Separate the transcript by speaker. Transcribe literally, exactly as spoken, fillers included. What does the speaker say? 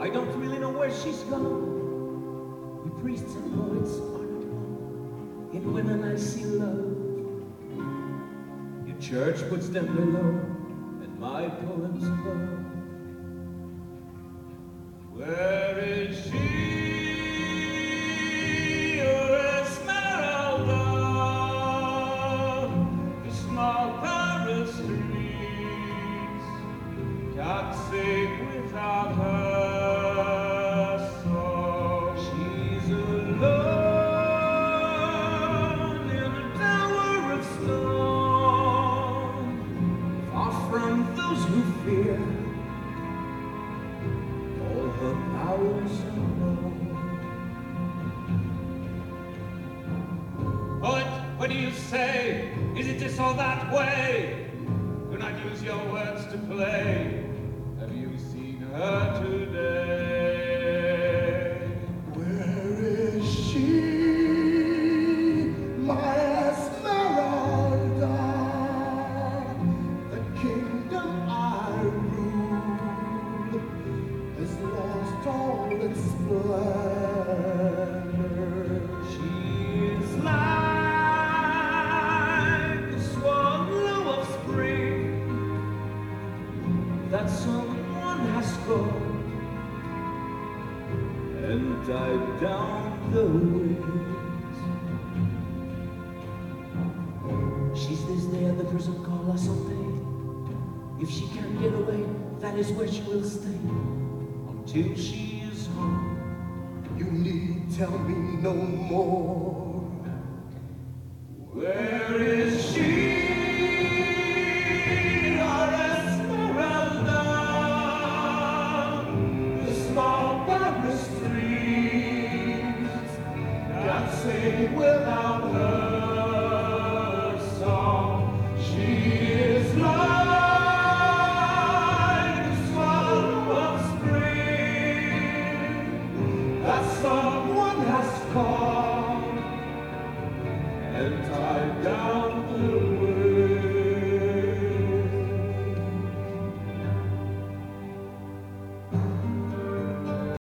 Speaker 1: I don't really know where she's gone. We priests and poets are not wrong. In women I see love. Your church puts them below, and my poems above. Where is she? Your Esmeralda, the small Paris streets can't sing without her. So she's alone in a tower of stone, far from those who fear. All her powers are known. Poet, what do you say? Is it this or that way? Do not use your words to play. Have you seen her today?
Speaker 2: Where is she, my Esmeralda? The kingdom I rule has lost all its splendor.
Speaker 1: She is like the swallow of spring that someone has caught and died down the wings. She's this day at the prison called La Santé. If she can't get away, that is where she will stay until she is home.
Speaker 2: You need tell me no more.
Speaker 1: Where